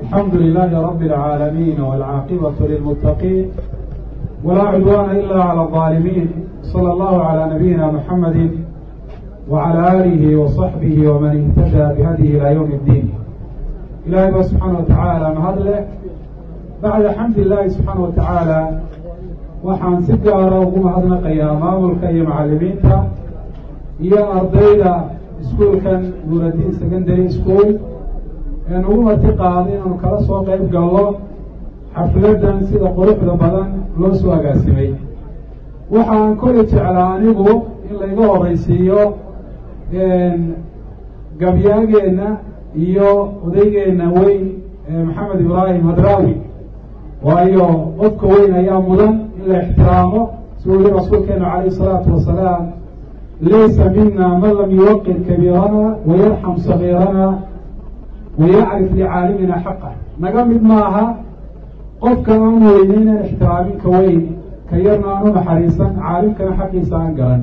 الحمد لله رب العالمين والعاقبة للمتقين ولا عدوان إلا على الظالمين. صلى الله على نبينا محمد وعلى آله وصحبه ومن اهتدى بهديه إلى يوم الدين. إلهي سبحانه وتعالى مهدله بعد حمد الله سبحانه وتعالى waxaan si gaara ugu mahadnaqayaa maamulka iyo macallimiinta iyo ardayda iskuulkan Nuuraddiin Secondary School ee ugu marti qaaday inaan kala soo qayb galno xafladan sida quruxda badan loo soo agaasimay. waxaan kole jeclaa anigu in layga horeysiiyo gabyaageena iyo odaygeena weyn maxamed ibraahim hadraawi, waayo qofka weyn ayaa mudan in la ixtiraamo. suu yihi rasuulkeenu calayhi salaatu wasalaam, laysa mina man lam yuwaqir kabiirana wayarxam sagiirana wayacrif licaalimina xaqa. naga mid maaha qofka aan weyneynan ixtiraamin ka weyn, ka yarna aan u naxariisan, caalimkana xaqiisa aan garan.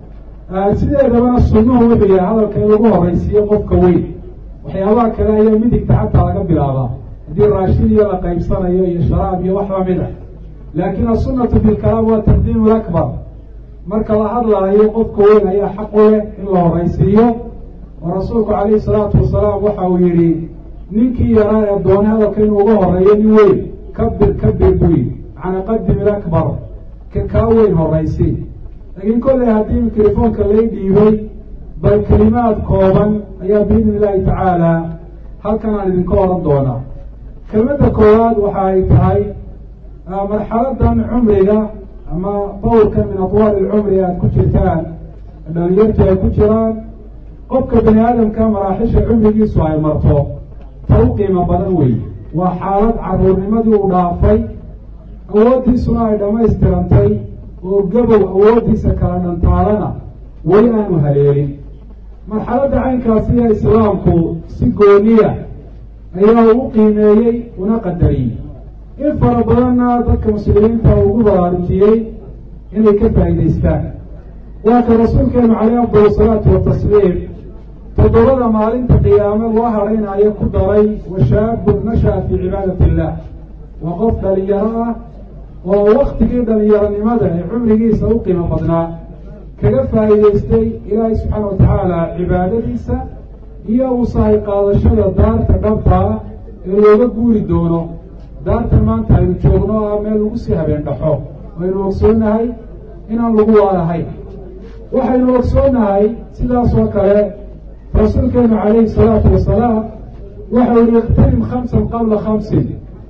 sideedabana sunnuhu wuxuu yahay hadalka in lagu horeysiiyo qofka weyn. waxyaabaha kale ayaa midigta xataa laga bilaabaa haddii raashin iyo la qaybsanayo iyo sharaab iyo wax lamid ah, laakiin asunatu fi lkalaam waa taqdiimu lakbar. marka la hadlaayo qofka weyn ayaa xaq u leh in la horeysiiyo, oo rasuulku calayhi salaatu wasalaam waxa uu yidhi ninkii yaraa ee doonay hadalka inuu uga horeeyo nin weyn, kabir kabir buu yidhi, macnaa qadim ilakbar, ka kaa weyn horeysi. laakiin kolley haddii mikrofoonka lay dhiibay bal kelimaad kooban ayaa biidni illaahi tacaala halkan aan idinka oran doonaa. kelmadda koowaad waxa ay tahay marxaladan cumriga ama dawrkan min adwaar ilcumri aad ku jirtaan, dhalinyartu ay ku jiraan, qofka bani aadamka maraaxisha cumrigiisu ay marto ta u qiimo badan wey. waa xaalad caruurnimadii uu dhaafay, awooddiisuna ay dhammaystirantay, oo gabow awooddiisa kala dhantaalana weli aanu haleelin. marxaladda caynkaasi ee islaamku si gooniya ayaa ugu qiimeeyey una qadariyey. in fara badanna dadka muslimiinta ugu baraarujiyey inay ka faa'iidaystaan. waa ka rasuulkeenu calayhi afdal salaatu watasliim toddobada maalinta qiyaame loo hadhaynaayo ku daray washaabun nasha'a fii cibaadati illaah. waa qof dhalinyaro ah oo waktigii dhalinyaronimada ee cumrigiisa u qiimo badnaa kaga faa'iidaystay ilaahay subxaana wa tacaala cibaadadiisa iyo u sahay qaadashada daarta dhabtaa ee looga guuri doono. daartan maanta aynu joogno ah meel lagu sii habeen dhaxo, waynu ogsoonnahay inaan lagu waalahayn. waxaynu ogsoonnahay sidaas oo kale rasuulkeenu calayhi salaatu wasalaam waxau yihi iqtanim khamsan qabla khamsin,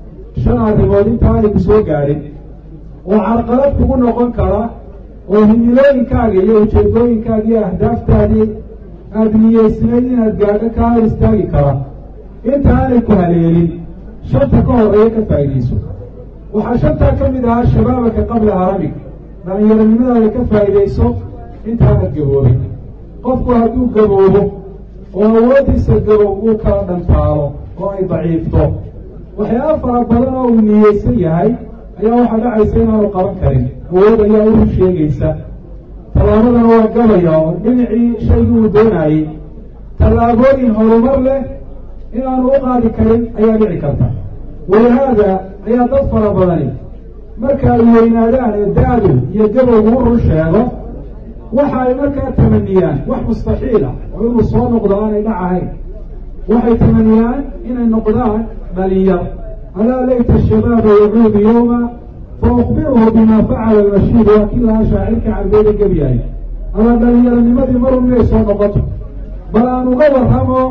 5 arrimood inta aanay ku soo gaadhin oo carqalad kugu noqon kara, oo himilooyinkaaga iyo ujeedooyinkaaga iyo ahdaaftaadii aada niyeysnayd inaad gaadho kaa hor istaagi kara. inta aanay ku haleelin 5 ka horeeya ka faa'iidayso. waxaa 5taa ka mid ahaa shabaabaka qabla haramig, dhalinyaronimadaada ka faa'iidayso intaanad gaboobin. qofku hadduu gaboobo oo awooddiisa gabow uu kala dhantaalo oo ay daciifto, waxyaaba fara badan oo uu niyeysan yahay ayaa waxaa dhacaysa inaanu qaban karin. awood ayaa u run sheegaysa, tallaabadana waa gabaya oo dhinacii shaygii uu doonaayey. tallaabooyin horumar leh inaanu u qaadi karin ayaa dhici karta. walihaada ayaa dad fara badani marka ay weynaadaan ee da-du iyo gabowgu u run sheego, waxa ay markaa tamaniyaan wax mustaxiil ah oo inuu soo noqdo aanay dhacahayn. waxay tamaniyaan inay noqdaan dhalinyar. alaa layta shabaaba yacuudu yowma fa ukhbiruhu bima facala almashiid. waa kii lahaa shaacirka carbeeda gebyahay, ama dhalinyaronimadii marun inay soo noqoto, bal aan uga warramo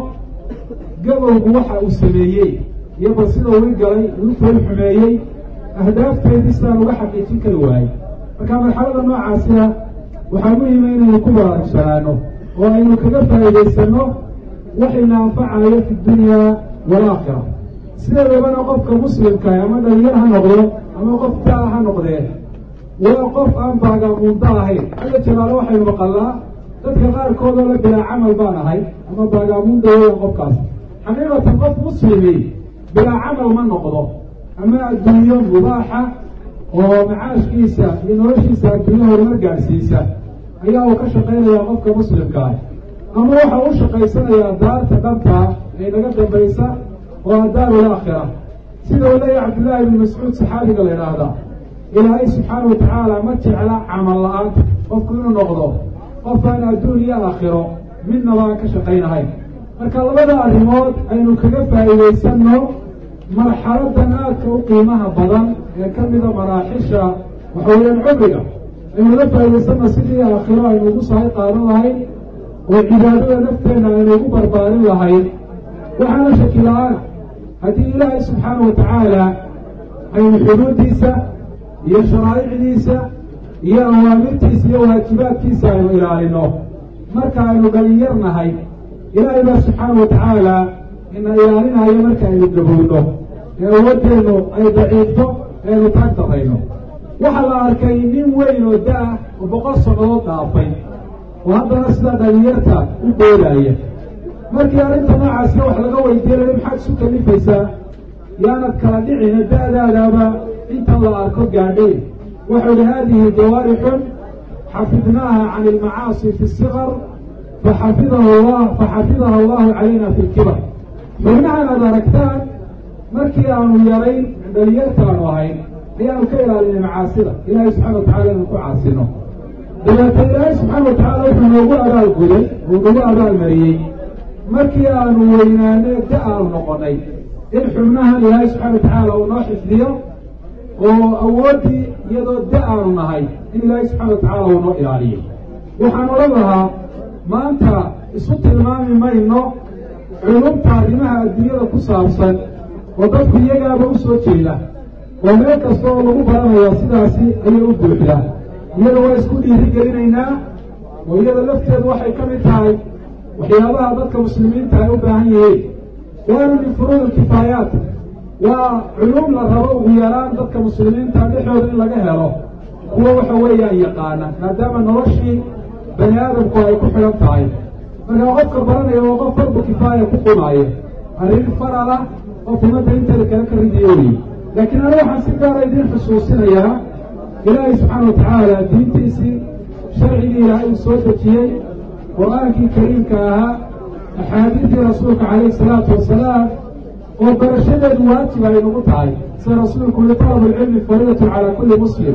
gabowgu waxa uu sameeyey iyo bal sida uga galay uu fool xumeeyey, ahdaafteedii sidaan uga xaqiijin kari waayey. marka marxalada noocaasina waxaa muhima inaynu ku baraarugsanaano oo aynu kaga faa'iidaysanno waxayna anfacayo fi dunya walaakhira. sideedabana qofka muslimka ama dhalinyar ha noqdo ama qof taa ha noqdee, waa qof aan baagaamuunda ahayn. alla jalaalo waxaynu maqalnaa dadka qaarkood oo la bilaa camal baan ahay ama baagaamuunda weya qofkaas. xaqiiqatan qof muslimi bilaa camal ma noqdo, ama adduunyo mubaaxa oo macaashkiisa iyo noloshiisa adduunyo horumar gaadhsiisa ayaa uu ka shaqaynayaa qofka muslimka ah, ama waxa u shaqaysanayaa daarta dhabtaa ee naga dambaysa ودار الآخرة سيدة ولي عبد الله بن مسعود صحابي قال هذا إلهي سبحانه وتعالى متع على عمل الله وكل نقضه وفانا الدنيا آخره من نواك شقين هاي marka labada arrimood aynu kaga faa'iideysano marxaladan aadka u qiimaha badan ee ka mida maraaxisha waxaweyaan cumriga aynu la faa'iideysano sidii aakhiro aynu ugu sahay qaadan lahayn oo cibaadada nafteenna aynu ugu barbaarin lahayn waxaana shaki la-aan haddii ilaahay subxaana wa tacaala aynu xuduuddiisa iyo sharaa'icdiisa iyo awaamirtiisa iyo waajibaadkiisa aynu ilaalino marka aynu dhalinyarnahay ilaahay baa subxaana wa tacaala ina ilaalinayo marka aynu gabowno ee awadeennu ay daciifto eaynu taag darayno waxaa la arkay nin weyn oo da-ah oo 100 sannadood dhaafay oo haddana sida dhalinyarta u boodaya markii arrinta noocaasna wax laga weydiinaya maxaad isu kalifaysaa yaanad kala dhicina da-daadaaba inta la arko gaadhay wuxuu yihi haadihi jawaarixun xafidnaaha can ilmacaasi fi siqar faxafidaha allahu calayna fi lkibar xubnahan aad aragtaan markii aanu yarayn dhalinyartaanu ahayn ayaanu ka ilaalinay macaasida ilaahay subxana wa tacala inuu ku caasino dabeeta ilaahay subxaana wa tacaala wuxuu noogu abaalguday uu nagu abaalmariyey markii aanu weynaanay da aanu noqonay in xubnahan ilaahay subxana wa tacaala uu noo xifdiyo oo awooddii iyadoo da aanu nahay in ilaahay subxana wa tacaala uu noo ilaaliyo waxaan odhan lahaa maanta isu tilmaami mayno culumta arrimaha adduunyada ku saabsan oo dadku iyagaaba u soo jeeda oo meel kasta oo lagu baranayaa sidaasi ayay u buuxdaa iyada waa isku dhiirigelinaynaa oo iyada lafteedu waxay ka mid tahay waxyaabaha dadka muslimiinta ay u baahan yihiin waana min furuud alkifaayaat waa culuum la rabo ugu yaraan dadka muslimiinta dhexooda in laga helo kuwa waxa weeyaan yaqaana maadaama noloshii bani aadamku ay ku xidhan tahay markaa qofka baranaya waa qof fardu kifaaya ku qumaayo arrin farala qof ummadda inteeda kale ka ridiyo wey laakiin ana waxaan si gaara idiin xusuusinayaa ilaahay subxaana wa tacaala diintiisii sharcigii ilaahay uu soo dejiyey qur-aankii kariimka ahaa axaadiidii rasuulka calayhi salaatu wasalaam oo barashadeedu waajib ay nagu tahay sida rasuulku yihi talabu lcilmi fariidatun calaa kulli muslim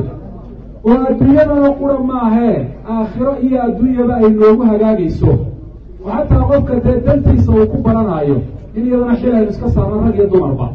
oo adduunyadana qura maahee aakhiro iyo adduunyaba ay noogu hagaagayso oo xataa qofka dee dantiisa uu ku baranaayo in iyadana xil aynu iska saarno rag iyo dumarba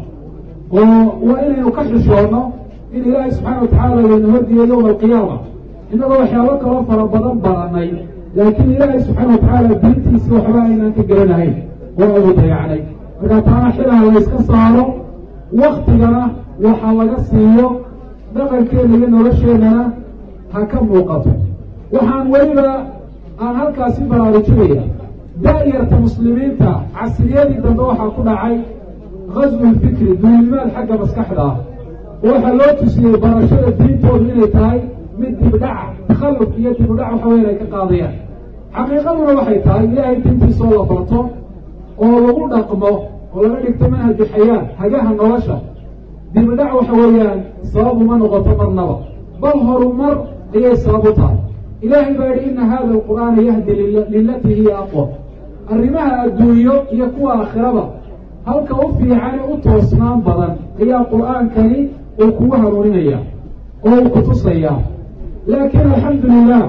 oo waa inaynu ka xishoonno in ilaahay subxaana wa tacaala layna hordiyo yowma alqiyaama innagoo waxyaabo kaloo fara badan baranay laakiin ilaahay subxaana wa tacaala diintiisii waxba aynaan ka garanahayn oo aynu dayacnay markaa taana xilaha layska saaro waktigana waxa laga siiyo dhaqankeena iyo nolosheennana ha ka muuqato waxaan weliba aan halkaasi baraarujinaya da-yarta muslimiinta casriyadii dambe waxaa ku dhacay gaswu lfikri duulimaad xagga maskaxda ah oo waxaa loo tusiyey barashada diintoodu inay tahay mid dibdhaca takhalluf iyo dibdhac waxa weyan ay ka qaadayaan xaqiiqaduna waxay tahay ilaahay diintiisoo la barto oo lagu dhaqmo oo laga dhigto manhaju xayaa hagaha nolosha dibdhac waxa weeyaan sababu ma noqoto marnaba bal horumar ayay sabab u tahay ilaahay baa yidhi ina hada alqur'aana yahdi lilatii hiya aqwa arrimaha adduunyo iyo kuwa aakhiraba halka u fiicane u toosnaan badan ayaa qur'aankani uu kugu hanuuninaya oo uu ku tusayaa laakiin alxamdu lilah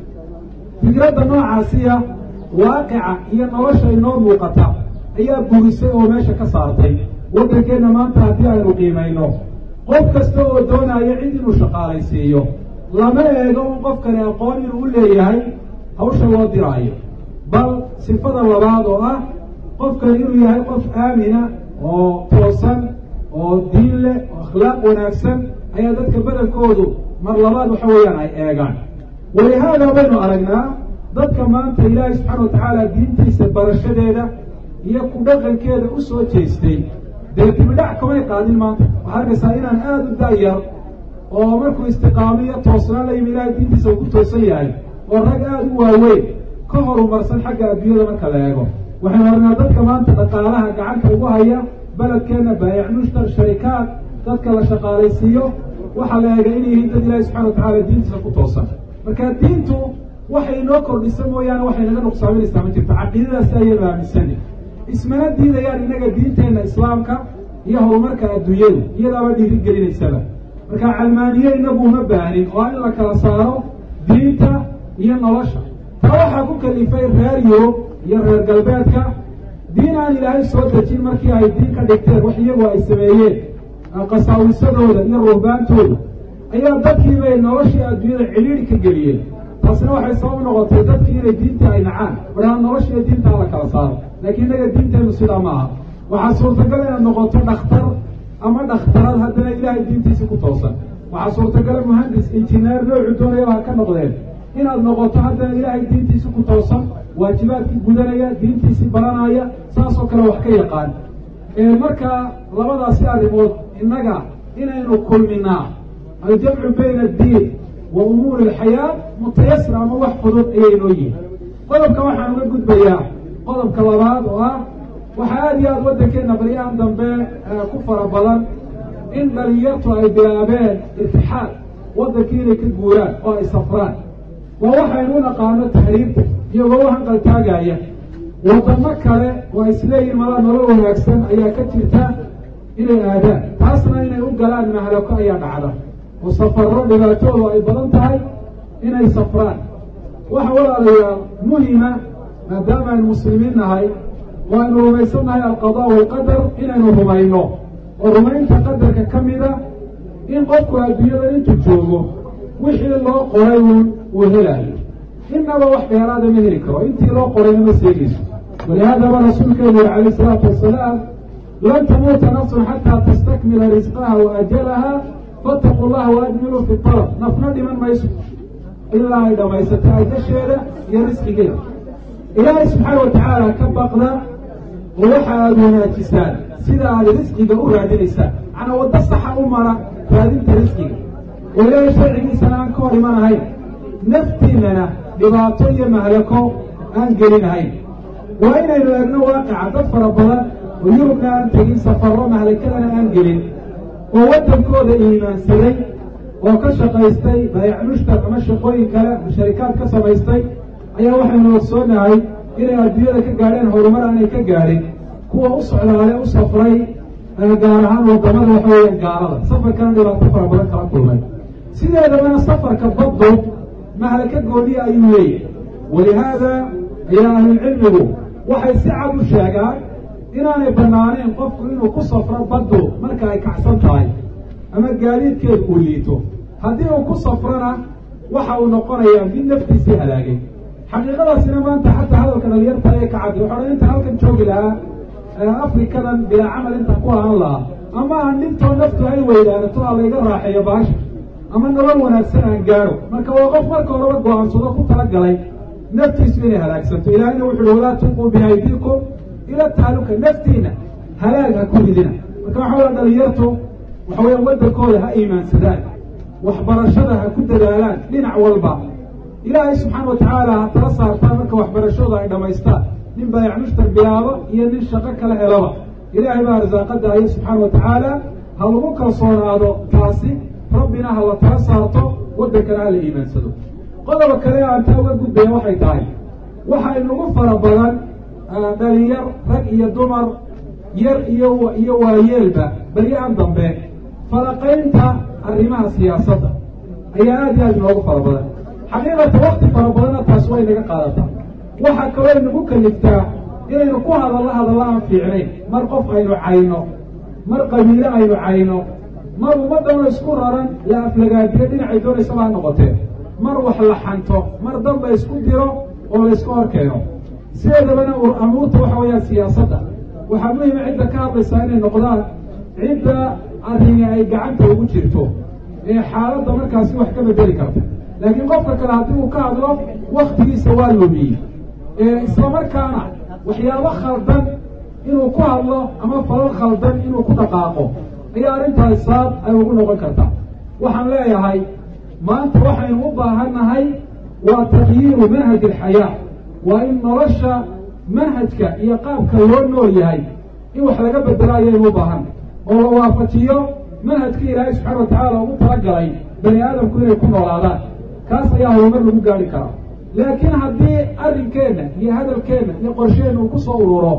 fikradda noocaasiya waaqica iyo nolosha inoo muuqata ayaa burisay oo meesha ka saartay waddankeenna maanta haddii aynu qiimayno qof kasta oo doonaya cid inuu shaqaalaysiiyo lama eego un qofkani aqoon inuu u leeyahay hawsha loo diraayo bal sifada labaad oo ah qofkani inuu yahay qof aamina oo toosan oo diin leh oo akhlaaq wanaagsan ayaa dadka badankoodu mar labaad waxa weeyaan ay eegaan walihaada baynu aragnaa dadka maanta ilaahay subxaana wa tacaala diintiisa barashadeeda iyo ku dhaqankeeda u soo jeestay dee dibidhac kamay qaadin maanta waxaa arkaysaa inaan aada u da-yar oo markuu istiqaamiyo toosnaan la yimi ilaahay diintiisa uu ku toosan yahay oo rag aada u waaweyn ka horumarsan xagga adduunyada marka la eego waxaynu aragnaa dadka maanta dhaqaalaha gacanta ugu haya beledkeenna baayac mushtar sharikaad dadka la shaqaalaysiiyo waxaa la eegay inay yihiin dad ilaahay subxana wa tacaala diintiisa ku toosan marka diintu waxay inoo kordhisa mooyaane waxay naga nuqsaaminaysaa ma jirto caqiidadaasi ayaynu aaminsani ismana diidayaan innaga diinteenna islaamka iyo horumarka adduunyadu iyadaaba dhiirigelinaysaba marka calmaaniye inagu uma baahnin oo in la kala saaro diinta iyo nolosha taa waxaa ku kalifay reer yurub iyo reer galbeedka diin aan ilaahay soo dejin markii ay diin ka dhigteen wax iyagu ay sameeyeen qasaawisadooda iyo ruhbaantooda ayaa dadkii bay noloshii adduunyada cidhiidhi ka geliyeen taasina waxay sabab noqotay dadkii inay diinta ay nacaan wadhaan noloshiiyo diintaa la kala saaro laakiin innaga diinteennu sidaa ma aha waxaa suurtagal inaad noqoto dhakhtar ama dhakhtarad haddana ilaahay diintiisii ku toosan waxaa suurtagala muhandis injineer noocu doonayaba ha ka noqdeen inaad noqoto haddana ilaahay diintiisii ku toosan waajibaadkii gudanaya diintiisii baranaya saasoo kale wax ka yaqaan marka labadaasi arrimood innaga inaynu kulminaa aljamcu bayna addiin wa umuuri alxayaa mutayasir ama wax fudud ayay noo yihin qodobka waxaan uga gudbayaa qodobka labaad oo ah waxaa aada iyo aada waddankeenna baryahan dambe ku fara badan in dhalinyartu ay bilaabeen irtixaal waddankii inay ka guuraan oo ay safraan waa waxaynu u naqaano tahriibta iyagoo u hanqaltaagaya waddamo kale oo isleeyihin malaa nolol wanaagsan ayaa ka jirta inay aadaan taasna inay u galaan mahalako ayaa dhacda oo safarro dhibaatoodu ay badan tahay inay safraan waxa walaalayaal muhima maadaama aynu muslimiin nahay waaynu rumaysannahay alqadaa waalqadar inaynu rumayno oo rumaynta qadarka ka mida in qofku adduunyada intuu joogo wixii loo qoray uu helaayo innaba wax dheeraada ma heli karo intii loo qorayna ma seegayso walihaadaba rasuulkeenu yuri calayh isalaatu wasalaam lan tamuuta nafsun xataa tastakmila risqaha wa ajalaha faataquu llaha waajmiluu fi talab nafna dhiman mayso ilaa ay dhammaysata ajasheeda iyo risqigeeda ilaahay subxaana watacaala ka baqda oo waxa aada wanaajisaan sida aad risqiga u raadinaysaan macnaa waddo saxa u mara raadinta risqiga oo ilaahay sharcigiisana aan ka hor imanahayn naftiinana dhibaato iyo mahlako aan gelinahayn waa inaynu eegno waaqica dad fara badan oo yurubna aan tegin safarro mahlakadana aan gelin oo waddankooda iimaansaday oo ka shaqaystay baayac mushtar ama shaqooyin kale sharikaad ka samaystay ayaa waxaynu ogsoonahay inay adduunyada ka gaadheen horumar aanay ka gaadhin kuwa u socdaale u safray gaar ahaan waddamada waxa weeyaan gaalada safarkana dhibaato fara badan kala kulmay sideedabana safarka baddu mahlaka gooniya ayuu leeyahay walihaada ayaa ahlulcilmigu waxay si cad u sheegaan inaanay bannaaneen qofku inuu ku safro baddu marka ay kacsan tahay ama gaadiidkeed uu liito haddii uu ku safrona waxa uu noqonayaa mid naftiisii halaagay xaqiiqadaasina maanta xataa hadalka dhalinyarta ee ka cadi waxaa dhan intaan halkan joogi lahaa afrikadan bilaa camal intaan ku ahaan lahaa ama aan dhintoo naftu ay weydaanato aa layga raaxeeyo baasha ama nolol wanaagsan aan gaadho marka waa qof marka horeba go-aansado ku talagalay naftiisu inay halaagsanto ilaahayna wuxu uhi walaa tulquu biaydiikum ila taaluka naftiina halaag ha ku ridina marka waxa waya dhalinyartu waxa weya waddankooda ha iimaansadaan waxbarashada ha ku dadaalaan dhinac walba ilaahay subxaana watacaala ha tala saartaan marka waxbarashooda ay dhammaystaan nin baayac mushtar bilaabo iyo nin shaqo kala helaba ilaahay baa arsaaqada aya subxaana watacaala ha lagu kalsoonaado taasi rabbina ha la tala saarto waddankana ha la iimaansado qodoba kale aan taa uga gudbaya waxay tahay waxay nagu fara badan dhalinyar rag iyo dumar yar iyo waayeelba baryahan dambe falaqaynta arrimaha siyaasadda ayaa aada iyo aada inoogu fara badan xaqiiqata wakti fara badanna taas way naga qaadataa waxaa kaloo nagu kaliftaa inaynu ku hadallo aan fiicnayn mar qof aynu cayno mar qabiilo aynu cayno mar ummadana isku raran la aflagaadiyo dhinacay doonaysaba ha noqotee mar wax la xanto mar danba isku diro oo la iska hor keeno sideedabana amuurta waxa weeyaan siyaasadda waxaa muhima cidda ka hadlaysaa inay noqdaan cidda arrini ay gacanta ugu jirto ee xaaladda markaasi wax ka bedeli karta laakiin qofka kale haddii uu ka hadlo waktigiisa waa lumiyey islamarkaana waxyaabo khaldan inuu ku hadlo ama falal khaldan inuu ku dhaqaaqo ayaa arrintaas saab ay ugu noqon kartaa waxaan leeyahay maanta waxaynu u baahannahay waa takyiiru manhaj alxayaa waa in nolosha manhajka iyo qaabka loo nool yahay in wax laga bedelo ayaynu u baahanay oo la waafajiyo manhajkii ilaahay subxaana watacaala ugu talagalay bani aadamku inay ku noolaadaan kaas ayaa horumar lagu gaari karaa laakiin haddii arrinkeenna iyo hadalkeenna iyo qorsheenna uu ku soo ururo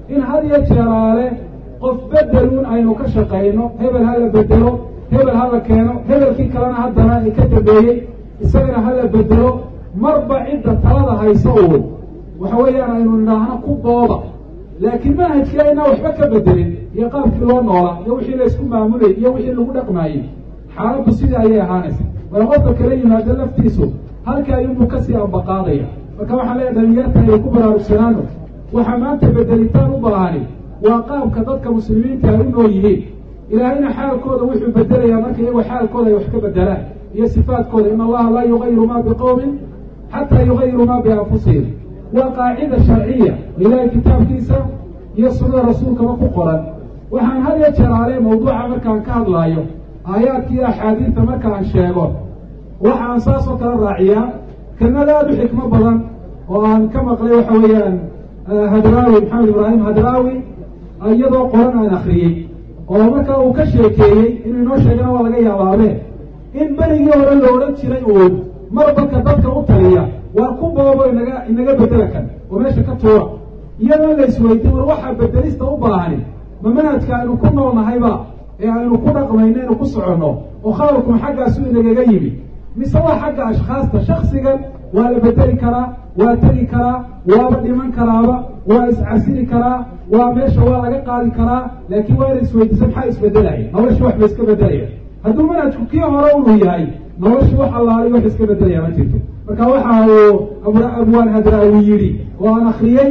in had iyo jeeraale qof bedeluun aynu ka shaqayno, hebel ha la bedelo, hebel ha la keeno, hebelkii kalena haddana ka dambeeyey isagana ha la bedelo, marba cidda talada hayso uun waxa weeyaan aynu nidhaahno ku booba. laakiin manhajkii aynaa waxba ka bedelin iyo qaabkii loo noolaa iyo wixii laysku maamulayy iyo wixii lagu dhaqmaayey, xaaladdu sidii ayay ahaanaysa. waa qofka kala yimaado laftiisu halka ayuunbuu kasii ambaqaadaya. marka waxaan leeyahay dhalinyarta aynu ku baraarugsanaano, waxaa maanta bedelitaan u baahani waa qaabka dadka muslimiinta ay u nool yihiin. ilaahayna xaalkooda wuxuu bedelayaa marka iyagu xaalkooda ay wax ka bedelaan iyo sifaadkooda. in allaha laa yugayiru maa biqowmin xataa yugayiru maa bianfusihim. waa qaacida sharciya ilaahay kitaabkiisa iyo sunnada rasuulkaba ku qoran. waxaan had iyo jeeraale mawduuca markaan ka hadlaayo aayaadka iyo axaadiidta markaan sheego waxaan saas oo kala raaciyaa kelmad aada u xikmo badan oo aan ka maqlay waxa weeyaan hadraawi, maxamed ibraahim hadraawi, iyadoo qoran aan akriyey oo markaa uu ka sheekeeyey inuu inoo sheegana waa laga yaabaabe in berigii hore la odhan jiray uun marbalka dadka u taliya waa ku boobo inaga bedela kan oo meesha ka tuura, iyadoo la isweydiin war waxaa bedelista u baahani ma manhajka aynu ku noolnahayba ee aynu ku dhaqmayno aynu ku soconno oo khalalkuma xaggaasu inagaga yimi, mise waa xagga ashkhaasta. shaksigan waa la bedeli karaa, waa tegi karaa, waaba dhiman karaaba, waa iscasiri karaa, waa meesha waa laga qaadi karaa. laakiin waa ina isweydiisa maxaa isbedelaya, nolosha wax ba iska bedelaya. hadduu manhajku kii hore unu yahay nolosha wax allaali wax iska bedelaya ma jirto. marka waxa uu abwaan hadraawi yidhi oo aan akriyey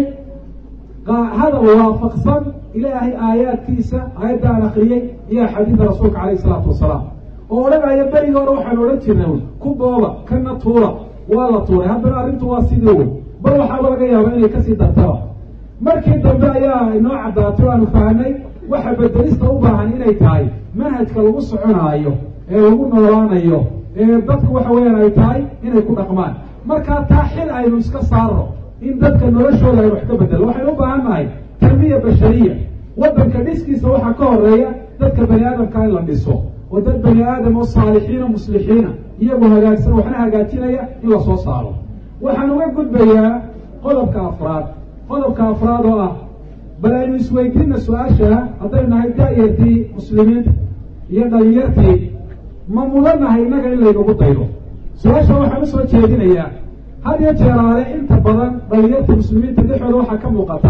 hadal waafaqsan ilaahay aayaadkiisa, aayadda aan akriyey iyo axaadiida rasuulka calayhi salaatu wasalaam, oo odhanaya berigii hore waxaan odhan jirnay ku booba kana tuura, waa la tuuray, haddana arrintu waa sidii wey, bal waxaaba laga yaaba inay kasii dartaba. markii dambe ayaa inoo caddaatay o aanu fahanay waxa bedelista u baahan inay tahay manhajka lagu soconaayo ee lagu noolaanayo ee dadku waxa weeyaan ay tahay inay ku dhaqmaan. markaa taa xil aynu iska saarno in dadka noloshooda ay wax ka bedelo. waxaynu u baahan nahay tarbiya bashariya. waddanka dhiskiisa waxaa ka horeeya dadka bani aadamka in la dhiso oo dad bani aadam oo saalixiina muslixiina iyagoo hagaagsan waxna hagaajinaya in la soo saaro. waxaan uga gudbayaa qodobka afraad oo ah bal aynu isweydiinna su-aasha haddaynu nahay daayartii muslimiinta iyo dhalinyartii ma mudannahay innaga in laynagu daydo. su-aasha waxaan usoo jeedinayaa had iyo jeeraale inta badan dhalinyartii muslimiinta dhexooda waxaa ka muuqata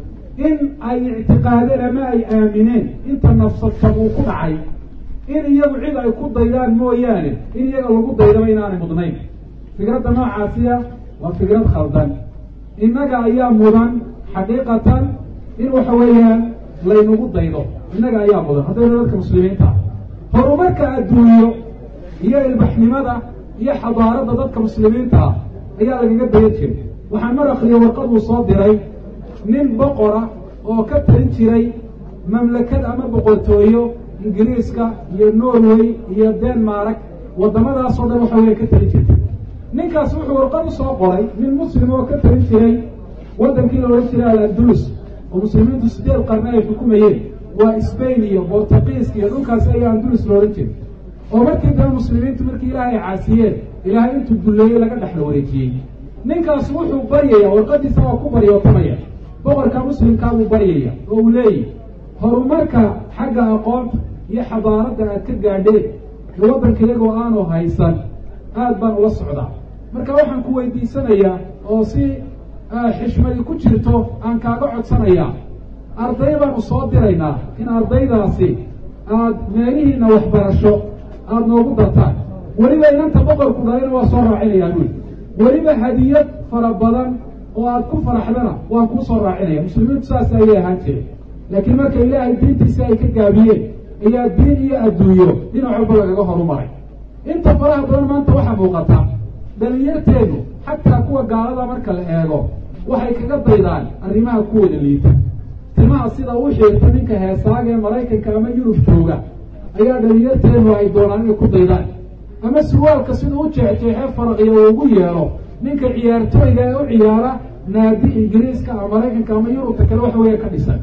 in ay ictiqaadeen ama ay aamineen inta nafsadkab uu ku dhacay in iyagu cid ay ku daydaan mooyaane in iyaga lagu daydaba inaanay mudnayn. fikradda noocaasiya waa fikrad khaldan. innaga ayaa mudan xaqiiqatan in waxa weeyaan laynagu daydo. innaga ayaa mudan haddaynu dadka muslimiinta horumarka adduunyo iyo ilbaxnimada iyo xadaaradda dadka muslimiinta ah ayaa lagaga dayan jiray. waxaan mar akriyay warqad uu soo diray nin boqora oo ka talin jiray mamlakad ama boqortooyo ingiriiska iyo norway iyo denmark, waddamadaasoo dhan waxa weya ka talin jirtay. ninkaas wuxuu warqad usoo qoray nin muslim oo ka talin jiray waddankii la odhan jiray al-andulus oo muslimiintu 8 qarni ay xukumayeen, waa Spain iyo Portugiiska iyo dhulkaas ayaa andulus la odhan jiray. oo markii dambe muslimiintu markii ilaahay caasiyeen ilaahay intuu dulleeyey laga dhexla wareejiyey. ninkaas wuxuu baryaya warqadiisa waa ku baryootamaya boqorka muslimkaa buu baryaya oo uu leeyahy horumarka xagga aqoonta iyo xadaaradda aad ka gaadheen ee waddanka iyagoo aanu haysan aad baan ula socdaa. marka waxaan ku weydiisanayaa oo si xishmadi ku jirto aan kaaga codsanayaa, arday baanu soo diraynaa in ardaydaasi aad meelihiina waxbarasho aada noogu dartaan. weliba inanta boqorku dhalayna waa soo raacinayaa buuli, weliba hadiyad fara badan oo aad ku faraxdana waan kuu soo raacinaya. muslimiintu saas ayay ahaan jireen. laakiin marka ilaahay diintiisa ay ka gaabiyeen ayaa diin iyo adduunyo dhinac walba lagaga horumaray. inta faraha badan maanta waxaa muuqata dhalinyarteedu xataa kuwa gaalada marka la eego waxay kaga daydaan arrimaha kuwooda liita. timaha sida u xiirta ninka heesaaga ee maraykanka ama yurub jooga ayaa dhalinyarteedu ay doonaan inay ku daydaan, ama surwaalka sida u jeexjeexee faraqiya uu ugu yeero ninka ciyaartooyga ee u ciyaara naadi ingiriiska ama maraykanka ama yurubta kale waxa weeya ka dhisan.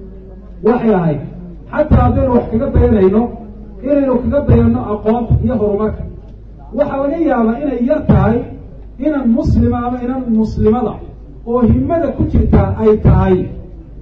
waxay ahayd xataa haddaynu wax kaga dayanayno inaynu kaga dayanno aqoonta iyo horumarka. waxaa laga yaabaa inay yar tahay inan muslima ama inan muslimada oo himada ku jirtaa ay tahay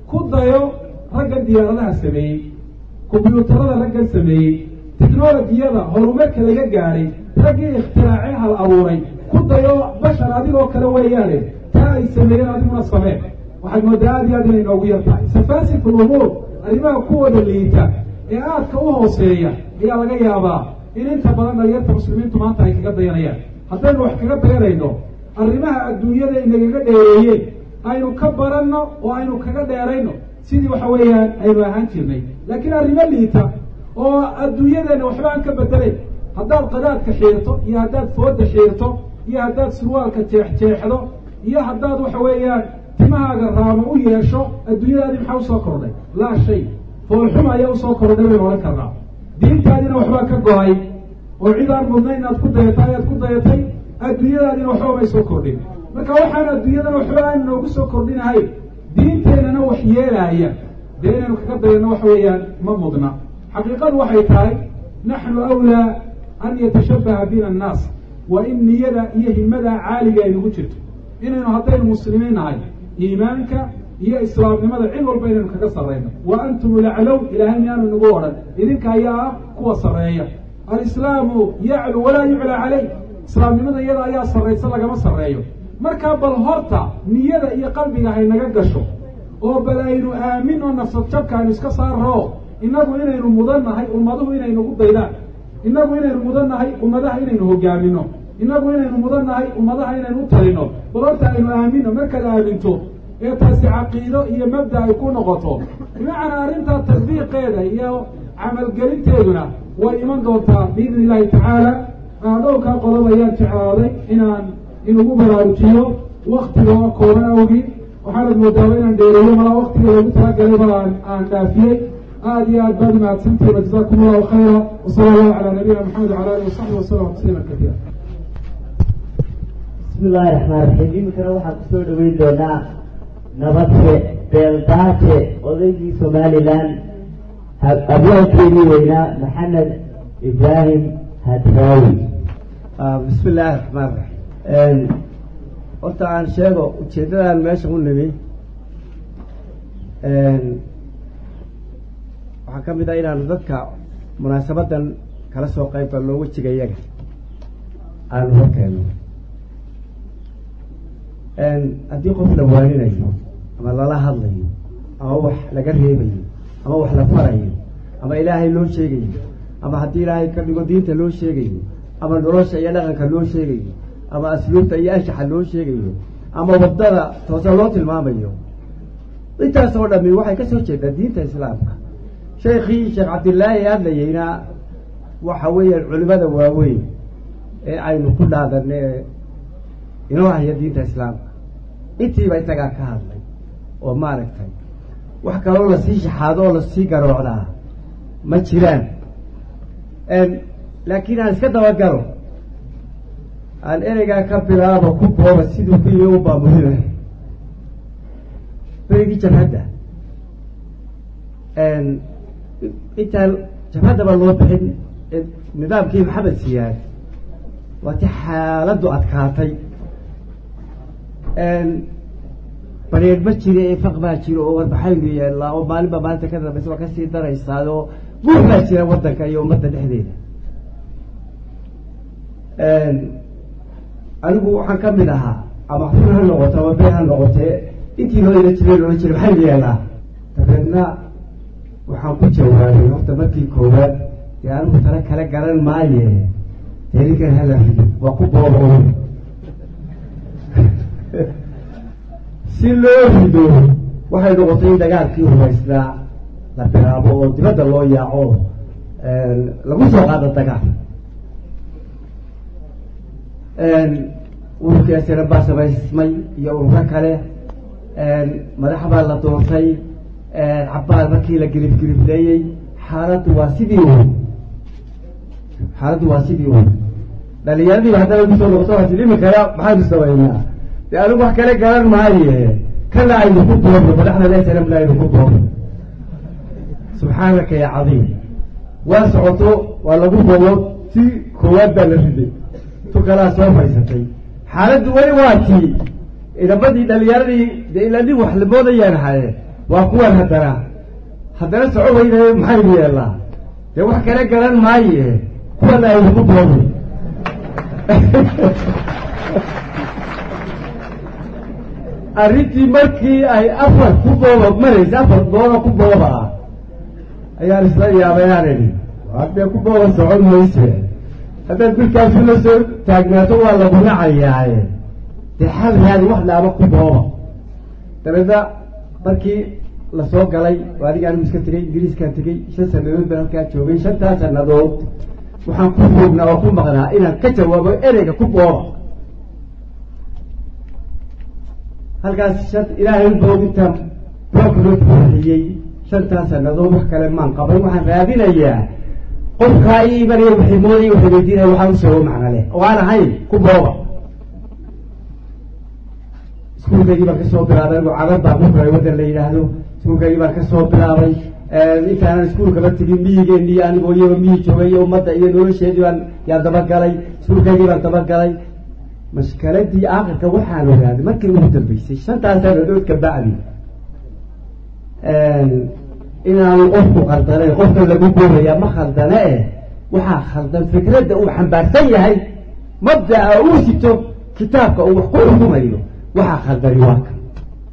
dayo raggan diyaaradaha sameeyey kombyuutarada raggan sameeyey teknolojiyada horumarka laga gaadhay raggii ikhtiraacee hal abuuray ku dayo bashar adigoo kale weeyaane taa ay sameeyeen adiguna sameen waxaad moodaa aad iyo aad inay noogu yar tahay safaasif alumuur arrimaha kuwooda liita ee aadka u hooseeya ayaa laga yaabaa in inta badan dhalinyarta muslimiintu maanta ay kaga dayanayaan haddaynu wax kaga dayanayno arrimaha adduunyada inagaga dheereeyeen aynu ka baranno oo aynu kaga dheerayno sidii waxa weeyaan aynu ahaan jirnay laakiin arrimo liita oo adduunyadeenna waxba aan ka bedelayn haddaad qadaadka xiirto iyo haddaad fooda xiirto iyo haddaad surwaalka jeexjeexdo iyo haddaad waxa weeyaan timahaaga raamo u yeesho adduunyadaadii maxaa usoo kordhay laa shay foolxuma ayaa usoo kordhay baynu odhan karnaa diintaadina waxbaa ka go-ay oo cid aan mudnay inaad ku dayatay ayaad ku dayatay adduunyadaadina waxba may soo kordhin marka waxaan adduunyadana waxba aan noogu soo kordhinahay diinteennana wax yeelaaya dee inaynu kaga dayano waxa weeyaan ma mudna xaqiiqadu waxay tahay naxnu awlaa an yatashabbaha bina annaas waa in niyada iyo himada caaliga ay nagu jirto inaynu haddaynu muslimiin nahay iimaanka iyo islaamnimada cid walba inaynu kaga sarrayno wa antum laclow ilaahay miyaanu nagu odhan idinka ayaa ah kuwa sarreeya alislaamu yaclu walaa yuclaa calay islaamnimada iyada ayaa sarraysa lagama sarreeyo markaa bal horta niyada iyo qalbiga haynaga gasho oo bal aynu aamin oo nafsad jabka aynu iska saarro innagu inaynu mudan nahay ummaduhu inaynugu daydaan innagu inaynu mudan nahay ummadaha inaynu hogaamino innagu inaynu mudan nahay ummadaha inaynu u talino bal horta aynu aamino markaad aaminto ee taasi caqiido iyo mabda ay ku noqoto bimacnaa arrintaa tadbiiqeeda iyo camalgelinteeduna way iman doontaa biidni illaahi tacaala dhowrkaa qodob ayaan jeclaaday inaan inugu baraarujiyo waktiga oo kooban awgii waxaanad moodaaba inaan dheereeyo malaa waktiga loogu talagalay mal aan dhaafiyey aad iyo aad baad mahadsantihiin wajazaakum allahu khayra wasala allahu calaa nabiyina maxamed wacala alihi wasaxbi wasalam tasliima katiira bismi illaahi raxmaan raxiim iminkana waxaan kusoo dhaweyn doonaa nabadse beeldaaje odaygii somalilan abwaalkeedii weynaa maxamed ibraahim hadraawi bismi illaahi raxmaan raxiim horta aan sheego ujeeddadaan meesha u nimi waxaa ka mid ah inaanu dadka munaasabadan kala soo qayb galno wejiga iyaga aanu horkeeno haddii qof la waaninayo ama lala hadlayo ama wax laga reebayo ama wax la farayo ama ilaahay loo sheegayo ama haddii ilaahay ka dhigo diinta loo sheegayo ama nolosha iyo dhaqanka loo sheegayo ama asluubta iyo anshaxa loo sheegayo ama waddada toosa loo tilmaamayo intaas oo dhami waxay ka soo jeedaa diinta islaamka sheekii sheekh cabdillaahi hadlayeyna waxa weeyaan culimada waaweyn ee aynu ku dhaadanne inoo haya diinta islaamka intiiba isagaa ka hadlay oo maaragtay wax kaloo lasii shaxaado oo lasii garoocdaa ma jiraan laakiin aan iska dabagalo aan ereygaa ka bilaabo ku booba siduu ku yimi unbaa muhima berigii jabhadda intaan jabhaddaba loo bixin nidaamkii maxamed siyaad waati xaaladdu adkaatay bareer ma jira ee faq baa jiro oo warbaxaynu yeellaa oo maalinba maalinta ka dambaysa waa kasii daraysaa oo guur baa jira waddanka iyo ummadda dhexdeeda anigu waxaan ka mid ahaa ama xufur ha noqoto ama bee ha noqotee intii loo ila jiray loola jiray maxaynu yeellaa dabeedna waxaan ku jawaabay horta markii koowaad dee anigu tala kala garan maaye derigan hala rido waa ku boobo si loo rido waxay noqotay in dagaalkii hubaysnaa la bilaabo oo dibadda loo yaaco lagu soo qaado dagaal ururkii asran baa samaysmay iyo ururo kale madax baa la doortay cabbaal markii la giribgiribleeyey xaaladdu waa sidii wey dhalinyaradiiba haddana kusoo noqoto waa tii imikana maxaynu samaynaa dee anigu wax kale garan maaye kana aynu ku boorno madaxda asrmna aynu ku boorno subxaanaka ya cadiim waa socoto waa lagu bogo si koowaad baa la riday tu kalaa soo faysatay xaaladdu weli waa tii inamadii dhalinyaradii dee ilaa nin wax lamoodayaan haye waa kuwan haddana soco weynayo maxaynu yeelnaa dee wax kale garan maaye kuwana aynu ku boobay arrintii markii ay afar ku booba maraysa afar booba ku booba ah ayaan isla yaabay aan idhi hadee ku booba socon mayse haddaad bilkaasu la soo taagnaato waa lagu nacayaaye dee xal raadi wax laaba ku booba dabeedna markii lasoo galay adiga anigu iska tegey ingiriiskaan tegey 5 sanadood baan halkaa joogay 5 sanadood waxaan ku foognaa oo ku maqnaa inaan ka jawaabo ereyga ku booba halkaas ilaahay boogintaan boogloo buuxiyey 5 sanadood wax kale maan qabay waxaan raadinayaa qofkaa ii imanaya wixii moodaya waxay weydiinaya waxaan u sheego macno leh oo aan ahayn ku booba iskuulkaygii baan kasoo bilaabay anigu carab baan ku koray waddan la yidhaahdo iskuulkaygii baan kasoo bilaabay intaanan iskuulkaba tegin miyigeenii anigoo iyaba miyi joogay iyo ummadda iyo nolosheedii yaan dabagalay iskuulkaygii baan dabagalay mashkaladii aakhirka waxaan ogaaday markii ugu dambeysay 5 sanadood ka bacdi inaanu qofku khaldanayn qofka lagu booraya ma khaldane waxaa khaldan fikradda uu xambaarsan yahay mabda'a uu sito kitaabka uu wax ku xukumayo waxaa khaldani waa kan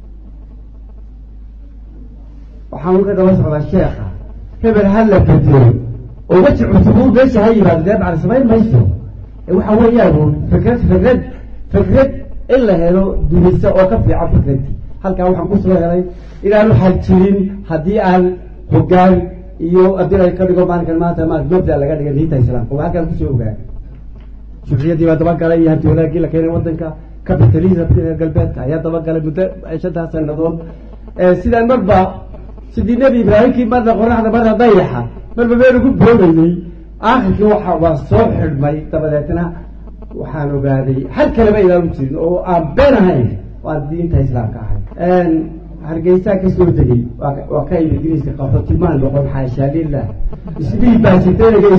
waxaan ka daba socdaa sheekha hebel ha la bedelo oo weji cusub uu meesha ha yimaado dee bacdi samayn mayso waxa weeyaan fikrad in la helo dunisa oo ka fiican fikradii halkaa waxaan kusoo helay inaanu xal jirin haddii aan hogaan iyo haddii ay ka dhigo maalinkan maanta mabda laga dhigay diinta islaamka waa halkaan kusoo ogaa shuuciyadii baa dabagalay iyo hanti wadaagii la keenay waddanka capitalismka galbeedka ayaa dabagalay muddo 5 sanadood sidaan marba sidii nebi ibraahimkii marna qoraxda marna dayaxa marba meel ugu boogayey aakhirkii waa soo xidhmay dabadeetna waxaan ogaaday hal kaleba inaanu jirin oo aan been ahayn oo aan diinta islaamka ahayn hargeysaa kasoo degay waa ka yimid ingiriiska qaxootimaan noqon xaashaa lilah isdhiib baa siteenaga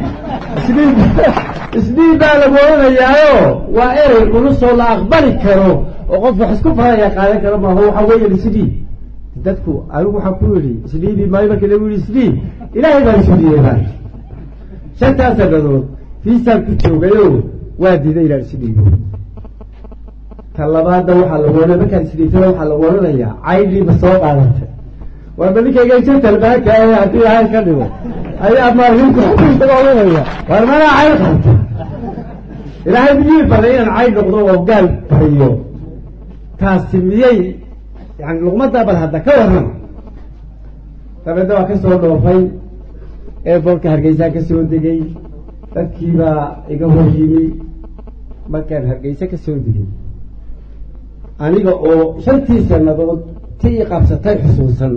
isdhiib baa lagu oranayaayo waa erey culusoo la aqbali karo oo qof wax isku faraya qaadan karo maaho waxa weeye isdhiib dadku anigu waxaa ku yidhi isdhiibi maayo markii lagu yidhi isdhiib ilaahay baan isu dhiibay baan 5 sanadood fiisaan ku joogayo waa diiday inaan isdhiibo talabaadna waxaa lagu oranaya markaan isdhiibtana waxaa lagu oranayaa caydhiiba soo qaadatay waa balinkayga jentalbaaka haddii ilaahay ka dhigo ayaa maalinku oranaya war manaa cayd qabta ilaahay miyii baday inaan cayd noqdo oo gaal bariyo taasi miyay yani luqmaddaa bal hadda ka warrama dabeedna waa kasoo dhoofay eebolka hargeysaa kasoo degay dadkiibaa iga hor yimi markaan hargeysa kasoo degay aniga oo 5 sanadood ti i qabsatay xusuusan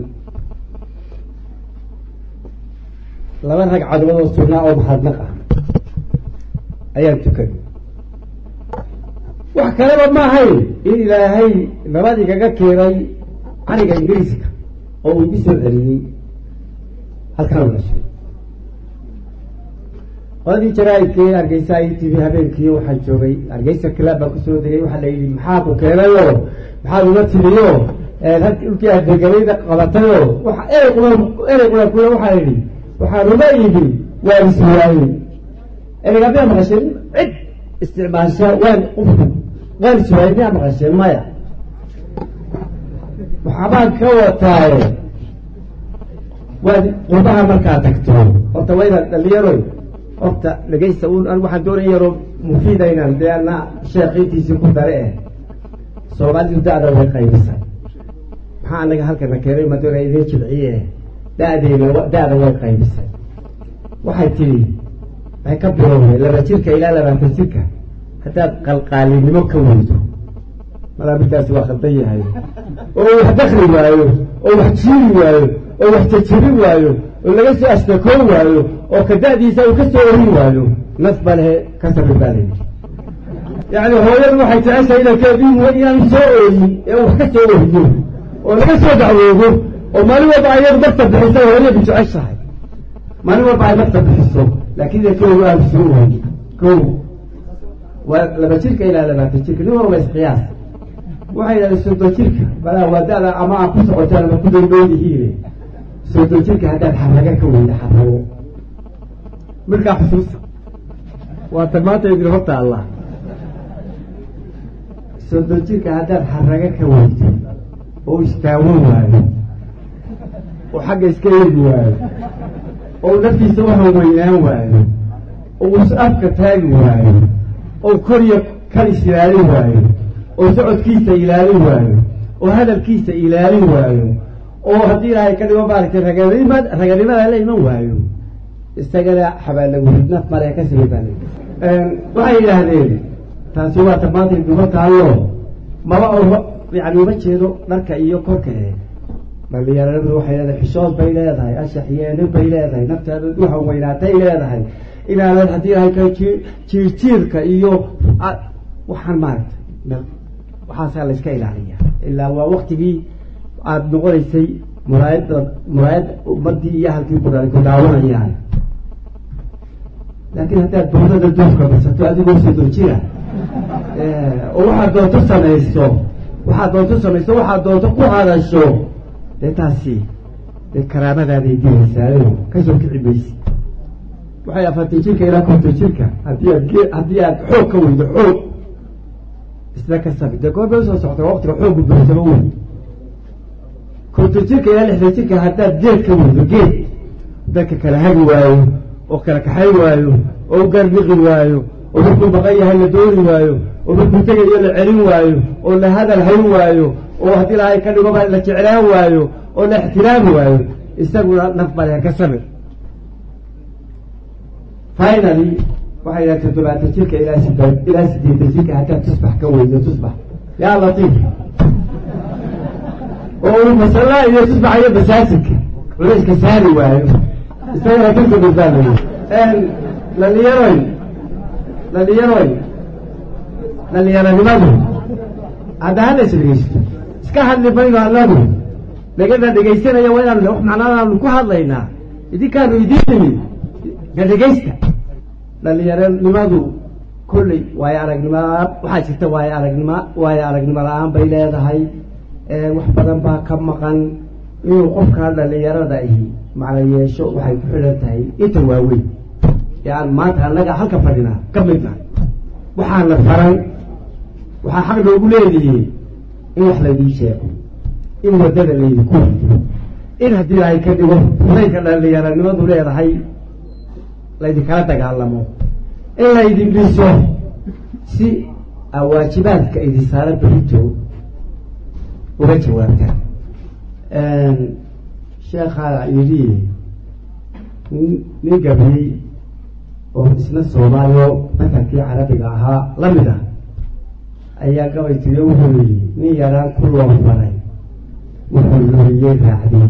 2 ragcadood oo sunnaa oo mahadnaq ah ayaan tukaday wax kaleba ma ahayn in ilaahay nabad igaga keenay cariga ingiriiska oo uu igu soo celiyey halkaan ugashay qodii jaraaidkii hargeysa ay tv habeenkii waxaa joogay hargeysa kilaab baan kusoo degay waxaa la yidhi maxaa ku keenayo maxaad uga timiyo dhulkii adeeganayda qabatayo erey qura kule waxaa yidhi waxaan uma iibin waan iswaayey ereyga miyaa maqasheen cid isticmaasha waan iswaayey miyaa maqasheen maya waxaabaan ka wataaye waad qurbaha markaa tagto horta waa inaad dhalinyaro horta dhegaysta anigu waxaan doonaya yaroo mufiida inaan dee ana sheekhiintiisii ku dare soomaalidu da-da way qaybisay maxaa anaga halkana keenay madoona idin jilciye da-da way qaybisay waxay tidhi waxay ka bilowday 2 jirka ilaa 20 jirka haddaad qalqaalinimo ka weydo malaa midkaasi waa khaldan yahay oo wax dakri waayo oo wax jiiri waayo oo wax jajabin waayo oo laga soo ashtakoon waayo oo kada'diisa uu ka soo orin waayo naf ba lehe ka sabir baa lehi yani hooyadu waxay jeceshahay inankeedii inaan soo ooyin ee wax ka soo oriyo oo laga soo dacwoodo oo maalin walba ayadu marta bixiso hooyadu jeceshahay maalin walba ay marta bixiso laakiin idankoodu aan soo ooyin kow waa 2 jirka ilaa 20 jirka nin walba isqiyaas waxay yidhahdeen 30 jirka balaa waadaada ama aan ku socotaan ama ku dawdowdihiine soddon jirka haddaad xaraga ka weyda xarago markaa xusuusta waa tan maanta idin horta allah soddon jirka haddaad xaraga ka weydo oo istaawan waayo oo xagga iska eegi waayo oo naftiisa waxa weynaan waayo oo afka taagi waayo oo korya kalis ilaalin waayo oo socodkiisa ilaalin waayo oo hadalkiisa ilaalin waayo oo haddii ilaahay ka dhigo maaragtay raganimada la iman waayo isagana xabaalawid naf male ka siibaan waxay yidhaahdeen taasi waa tamaantay duba taalo maba yani uma jeedo dharka iyo korka dhalinyaradu waxay leedahay xishood bay leedahay ashaxyeene bay leedahay naftaada waxa weynaatay leedahay inaanad haddii ilaahay ka jiirjiirka iyo waxaan maaragtay waxaasaa la iska ilaaliya ilaa waa waktigii aada noqonaysay muraayad ummadii iyo halkii quraan ku daawanayaan laakiin haddaad bawdada duufka basato adigoo soddon jira oo waxaad doonto samayso waxaad doonto ku hadasho dee taasi dee karaamadaadaay dilaysaayo kasoo kici maysi waxay 40 jirka ilaa 50 jirka haddii aad xoog ka weydo xoog isla ka sabi dee goor bay usoo socota waqtiga xoog gudbasaba wey 50 jirka ilaa 60 jirka haddaad geed ka weydo geed dadka kala hagi waayo oo kala kaxay waayo oo garbiqi waayo oo markuu baqan yahay la dooni waayo oo markuu tegayo la celin waayo oo la hadal hayn waayo oo haddii ilaahay ka dhigo la jeclaan waayo oo la ixtiraami waayo isaguna naf bale ka sabir finally waxay yidhaha 70 jirka ilaa 80 jirka haddaad tusbax ka weydo tusbax yaa latiif oo masala iyo tusbax iyo basaasika culayska saari waayo isagana kasoo badbaadayo dhalinyaronimadu hadda hada isdhegeysto iska hadli mayno annagu dhegana dhegaysanaya waa inaan wax macnaadaanu ku hadlaynaa idinkaanu idiin nimid na dhegaysta dhalinyaronimadu kolley waayo aragnimo waxaa jirta waayo aragnimo la-aan bay leedahay wax badan baa ka maqan inuu qofkaa dhalinyarada ahi macna yeesho waxay ku xidhan tahay inta waaweyn aan maanta annaga halka fadhinaa ka midna waxaana faran waxaa xaq loogu leedihiin in wax laydii sheego in waddada laydinku rido in haddii ilaahay ka dhigo furaynka dhalinyaranimadu leedahay laydinkala dagaalamo in laydin dhiso si waajibaadka idin saara berito uga jawaabtaan sheekhaa yidhi nin gabayey oo isna soomaaliyo matalkii carabiga ahaa la mid ah ayaa gabay tiriye wuxuu yidhi nin yaraan ku loo baray wuxuu luriyey raacday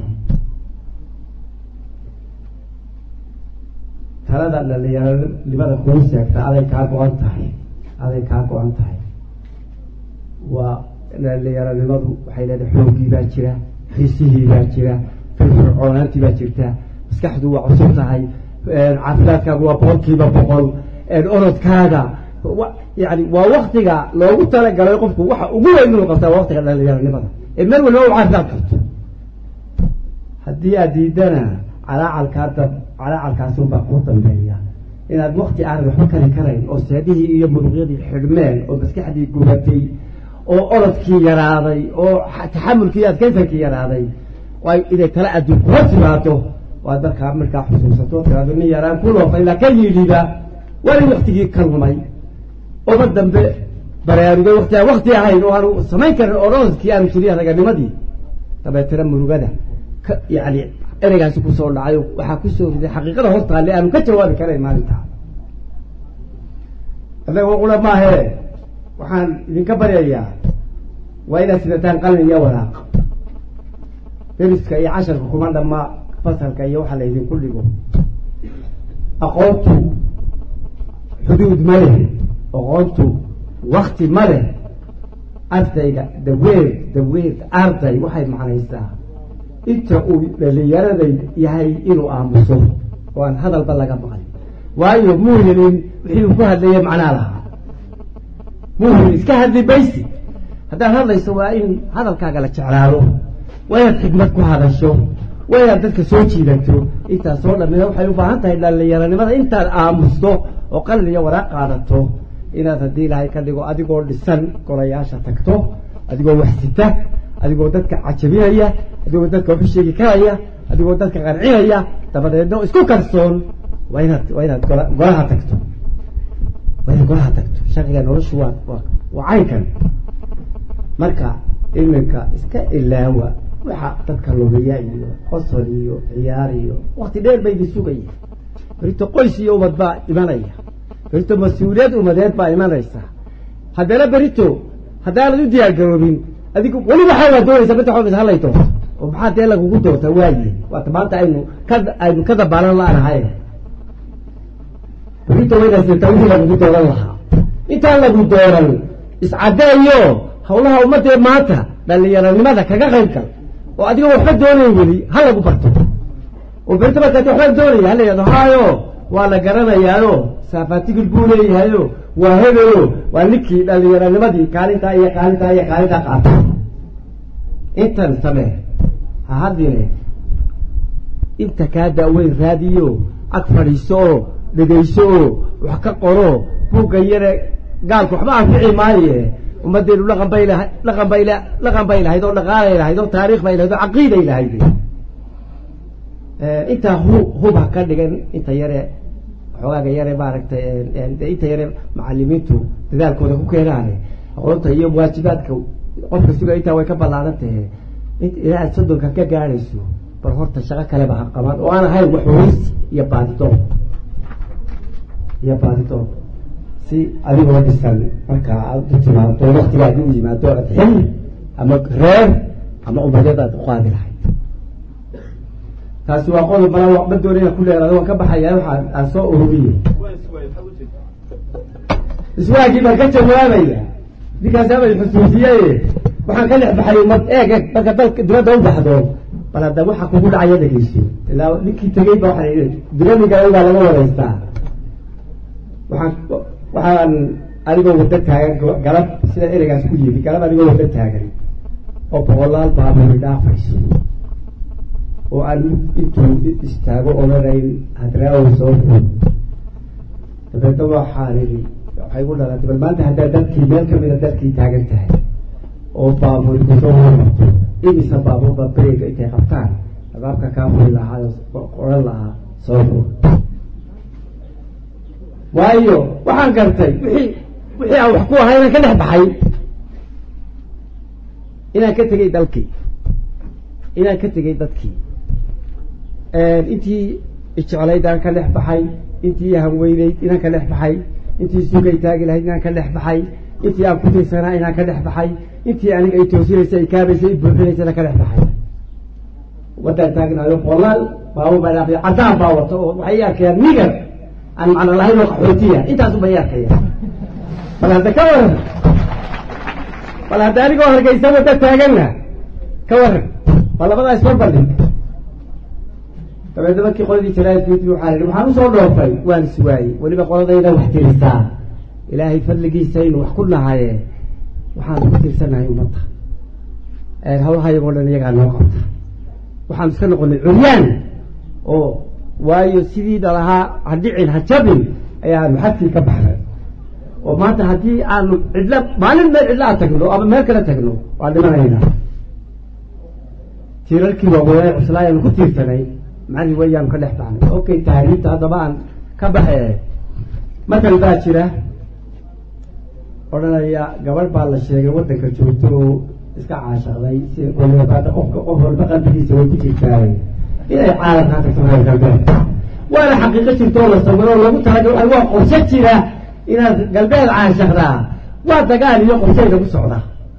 talada dhalinyaronimada kuu sheegta aday kaa go-an tahay waa dhalinyaronimadu waxay leedahay xooggii baa jira xiisihii baa jira firfircoonaantii baa jirta maskaxdu waa cusub tahay caafimaadkaagu waa 100% orodkaaga yani waa waktiga loogu talagalay qofku waxa ugu weyn inuu qabtaa waktiga dhalinyaronimada ee meel walba u caafimaad karto haddii aad diidana calaacalkaasunbaa kuu dambeeya inaad wakti aanad waxba kari karayn oo seedihii iyo muruqyadii xidhmeen oo maskaxdii gubatay oo orodkii yaraaday oo taxamulkii adkaysankii yaraaday inay tala adduun kula timaado waa dalkaa markaa xusuusato tiraado nin yaraan ku loofay la ka yidhiba wali waktigii ka lumay oma dambe baraarugay wakti ahayn oo aanu samayn karin orodkii aanu jiriya raganimadii dabeetana murugada yani ereygaasi kusoo dhacay waxaa kusoo riday xaqiiqada hortaalle aanu ka jawaabi karayn maalintaa adaga qula maahe waxaan idinka baryayaa waa inaad sidataan qalin iyo waraaq deriska iyo casharka kuma dhamma fasalka iyo waxa la idinku dhigo aqoontu xuduud ma leh aqoontu wakti ma leh ardayga daweed arday waxay macnaysaa inta uu dhalinyarada yahay inuu aamuso oo aan hadalba laga maqlin waayo muu helin wixii uu ku hadlayay macnaa lahaa muu helin iska hadli baysi haddaad hadlayso waa in hadalkaaga la jeclaado waa inaad xikmad ku hadasho waa inaad dadka soo jiidato intaasoo dhamina waxay u baahan tahay dhalinyaranimada intaad aamusto oo qalin iyo waraaq qaadato inaad haddii ilaahay ka dhigo adigoo dhisan golayaasha tagto adigoo waxsita adigoo dadka cajabinaya adigoo dadka waxu sheegi karaya adigoo dadka qancinaya dabadeedna isku kalsoon waa inaad golaha tagto waa inaad golaha tagto sharciga noloshu waa caynkan marka iminka iska ilaawa waxa dadka lumiya iyo qosol iyo ciyaar iyo waqti dheer bay sugaya berito qoys iyo ubad baa imanaya berito mas-uuliyad umadeed baa imanaysa haddana berito haddaanad u diyaar garoobin adigu weli waxaa doonaysa mid xoogis halay doonto oo maxaa dee lagugu doonta waaye waata maanta aynu ka dabaalan la-nahay berito waynaasirtaa wixii lagugu dooran lahaa intaan lagu dooran iscadeeyo hawlaha ummadee maanta dhalinyaranimada kaga qayb gal oo adigoo waxba doonay weli ha lagu barto oo berito markaati waxba doonaya hala yidhahdo haayo waa la garanayaayo saafatigil buu leeyahayo waa hebelo waa ninkii dhallinyaranimadii kaalintaa iyo kaalintaa iyo kaalintaa qaatay intan samee ha haddine inta kaa daaweyn raadiyo ag fadhiiso oo dhegayso oo wax ka qoro buugga yare gaalku waxba anfici maaye ummaddeenu dhaqan bay lahayd oo dhaqaalay lahayd oo taariikh bay lahayd oo caqiiday lahayd intaa hub ha ka dhigan inta yare xogaaga yare maaragtay inta yare macalimiintu dadaalkooda ku keenaane aqoonta iyo waajibaadka qofka suga intaa way ka ballaaran tahay ilaa aad soddonka ka gaadhayso bal horta shaqo kaleba ha qabaan oo aan ahayn waxweysi iyo baaditoon si adigoo dhisan markaa aad u timaado waktiga aad u yimaado aad xil ama reer ama umadeed aad u qaadi lahayd taasi waa qodob bala waxba doonaya ku leeraado waan ka baxayaa waxaa aan soo ururiyey iswaagii baan ka jawaabaya ninkaasabay xusuusiyaye waxaan ka dhex baxay umad eeg marka dalka dibadda u baxdo bal hadda waxa kugu dhacaya dhegeyso ilaa ninkii tegey ba waxaa dinamiga baa laga wadaystaa waxaan anigoo wada taagan galab sida ereygaas ku yimi galab anigoo wada taagan oo boqolaal baabuuri dhaafayso oo aan intuu istaago odhanayn hadraawi soo fud dabeedna waxaan idhi waxay gu dhalatay bal maanta haddaa dalkii meel kamida dalkii taagan tahay oo baabuuri kusoo hormarto imisa baabuurba bereega intay qabtaan abaabka kaa furi lahaa odhan lahaa soo fud waayo waxaan gartay wixii aan wax ku ahay inaan ka dhex baxay inaan ka tegay dalkii inaan ka tegay dadkii intii ijeclayd aan ka dhex baxay intii hanweynayd inaan ka dhex baxay intii sugay taagi lahayd inaan ka dhex baxay intii aan ku tirsanaa inaan ka dhex baxay intii aniga ay toosinaysa ay kaabaysa ay buuxinaysa inaan ka dhex baxay waddaan taagnayo boqolaal baabuur baa dhaafay caddaan baa wato oo waxay arkayaan nigar aan macno lahayn oo qaxootiya intaasu bay arkaya bal hadda ka waran bal hadda anigoo hargeysa wadda taaganna ka waran bal labadaa isbarbardhig dabeedna markii qoladii jaraa'idkiiti waxaa yidhi waxaan usoo dhoofay waan iswaayey weliba qoladayda wax tirisaa ilaahay fadligiisa inu wax ku nahaye waxaan ku tirsanahay ummadda hawlahayagoo dhan iyagaa noo qabta waxaan iska noqonay curyaan oo waayo sidii dhalahaa ha dhicin ha jabin ayaanu xadkii ka baxnay oo maanta haddii aanu cidla maalin meel cidlaa tagno ama meel kale tagno waan dhimanaynaa tiirarkii waaweynay cuslaayaanu ku tiirsanay macnii wayaanu ka dhex baxnay okay tahriibta haddaba aan ka baxe markan baa jira odhanaya gabadh baa la sheegay waddanka joogto oo iska caashaqday si qof walba qalbigiisa way ku jirtaay inay caalamkaa tagto reer galbeed waana xaqiiqo jirtoo la sawiro lagu talagalay waa qorshe jira inaad galbeed caashaqdaa waa dagaal iyo qorshay lagu socda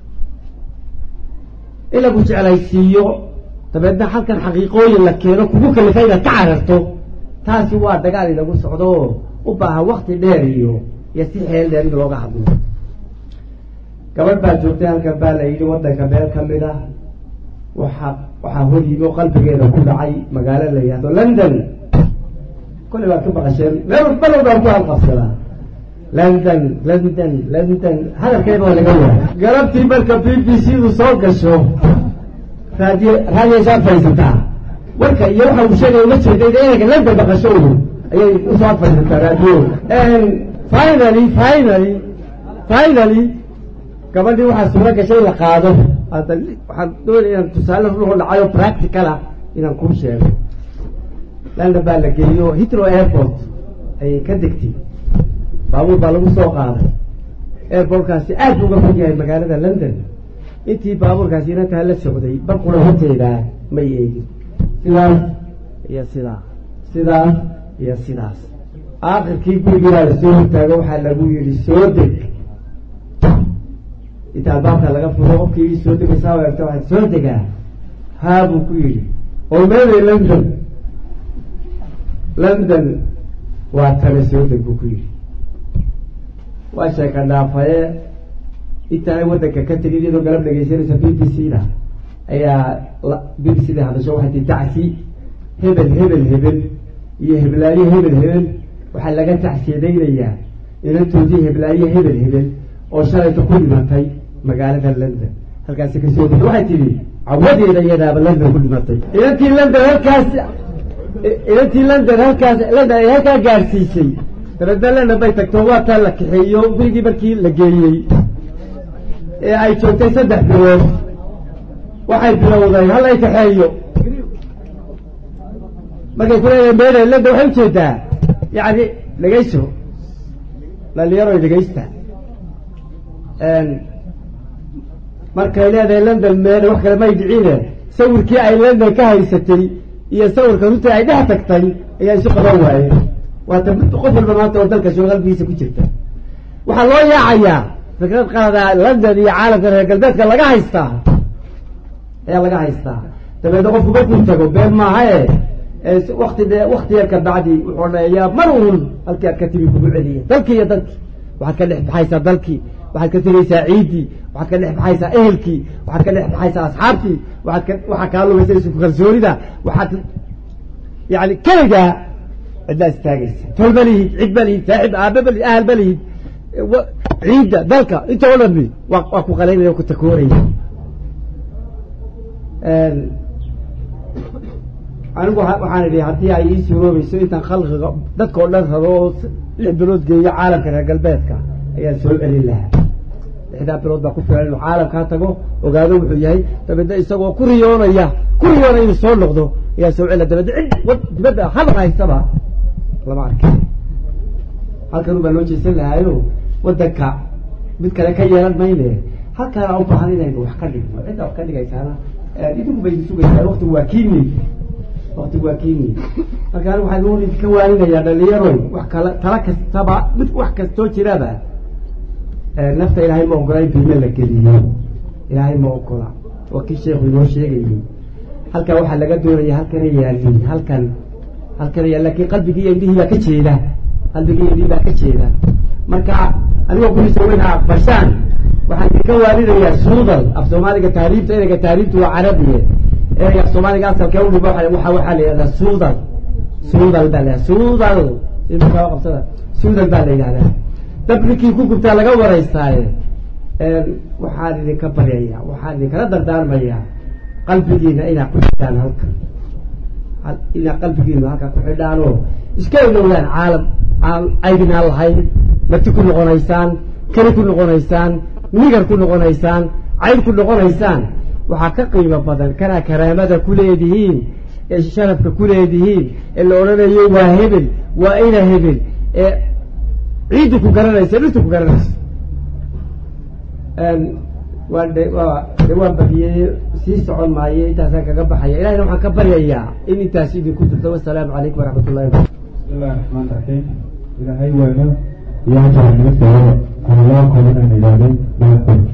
in lagu jeclaysiiyo dabeedna halkan xaqiiqooyin la keeno kugu kalifa inaad ka cararto taasi waa dagaal in lagu socdo u baahan wakti dheer iyo si xeel dheer in looga hadlo gabadh baa joogtay halkan baa la yidhi waddanka meel kamid ah waxaa hor yimi oo qalbigeeda ku dhacay magaalo la yihahdo london kolley baad ka baqasheen meel balowbaan ku halqabsadaa london hadalkeeda waa laga waaya galabtii marka b b c du soo gasho raadiyayshaad fadhiisataa warka iyo waxa uu sheegay uma jeeda inayga london baqasho ayay usoo fadhiisataa raadiyo finally gabadhii waxaa suuro gashay in la qaado waxaan doonaya inaan tusaale ruuxu dhacayo practical ah inaan kuu sheego london baa la geeyo Heathrow airport ayay ka degtay baabuur baa lagu soo qaaday airportkaasi aad uga fog yahay magaalada london intii baabuurkaasi inantaa la socday barkuna horteeda may eegin sidaas iyo sidaas aakhirkii gurigii baa lasoo hortaago waxaa lagu yidhi soo deg inta albaabka laga furo qofkii soo degaysaa eegta waxaad soo degaa haa buu ku yidhi oo meeday london waa tale soo deg buu ku yidhi waa sheeka dhaafaye intaanay waddanka ka tegin iyadoo galab dhegaysanaysa b b c da ayaa b b c da hadasho waxay tii tacsi hebel iyo heblaayo hebel waxaa laga tacsiyadaynayaa inantoodii heblaayo hebel oo shalayta ku dhimatay magaalada london halkaasi kasoo degay waxay tidhi cawadeeda iyadaaba london ku dhimatay inantii london ay halkaa gaarsiisay dabeedna london bay tagto waa taa la kaxeeyo gurigii markii la geeyey ee ay joogtay 3 bilood waxay bilowday hal ay kaxeeyo markay ku leedahay meeday london waxay ujeedaa yani dhegayso dhalinyaro dhegaysta markay leedahay london meeday wax kale may dhicine sawirkii ay london ka haysatay iyo sawirka runtii ay dhex tagtay ayaa isu qaban waayeen waata qof walba maanta oo dalka soo qalbigiisa ku jirta waxaa loo yaacayaa fikrad qaada london iyo caalamka reer galbeedka laga haystaa dabeedna qofku markuu tago been maaha wakti yar ka bacdi wuxuu dhaeyaa mar uun halkii aad ka timi kugu celiya dalkii iyo dalkii waxaad ka dhex baxaysaa dalkii waxaad ka tegaysaa ciiddii waxaad ka dhex baxaysaa ehelkii waxaad ka dhex baxaysaa asxaabtii waxaa kaa lumaysa isku kalsoonida waxaad yani keligaa ciddaa istaagaysa tol ma lihid cid ma lihid saaxib aabe ma lihid ahal ma lihid ciidda dalka inta o dhan waa ku qalaynaya o ku takooraya anigu waxaan idhi haddii ay ii suuroobayso intaan khalqiga dadka oo dhan rabo oo 6 bilood geeyo caalamka reer galbeedka ayaan soo celin lahaa 6 bilood baa ku filan inuu caalamkaa tago ogaado wuxuu yahay dabeedna isagoo ku riyoonaya inuu soo noqdo ayaa soo celina dabeedna cid dibadda hadal haystaba lama arkin halkan ubaa loo jeesan lahaayo waddanka mid kale ka yeelan mayne halkaana u baahan inaynu wax ka dhigno cidda wax ka dhigaysaana idinku bay sugaysaa waqtigu waa kiimi marka anigu waxaan uun idinka waaninayaa dhalinyaroy wax kala tala kastaba mid wax kastoo jiraba nafta ilaahay ma ogola in biime la geliyo ilaahay ma ogola waa kii sheekhu inoo sheegayay halkan waxaa laga doonaya halkana yaalin halkan laakiin qalbigii iyo indhihii baa ka jeeda marka anigoo kulisa weyna bashaan waxaan idinka waaninayaa suudal af soomaaliga taariibta ereyga taariibtu waa carabiye ereyga af soomaaliga asalka udhiba waxaa la yidhahdaa suudal baa la suudal baa la yidhahdaa dablinkii ku gubtaa laga waraystaaye waxaan idinka baryayaa waxaan idinkala dardaarmayaa qalbigiina inaad ku xidhaan halkaa ku xidhaanoo iska ilowdaan caalam aydinaan lahayn marti ku noqonaysaan keli ku noqonaysaan nigar ku noqonaysaan cayd ku noqonaysaan waxaa ka qiimo badan kanaa karaamada ku leedihiin ee sharafka ku leedihiin ee la odhanayo waa hebel waa ina hebel ee ciiddu ku garanaysa dhirtu ku garanaysa waan badiyey sii socon maayo intaasaan kaga baxaya ilahina waxaan ka baryayaa in intaas idinku dirto wasalaamu calaykum waraxmat ullahi bismillahi raxmaan raxiim ilaahay weyno iyo hajaanaga soo anlaa kolan aan idhaahdeen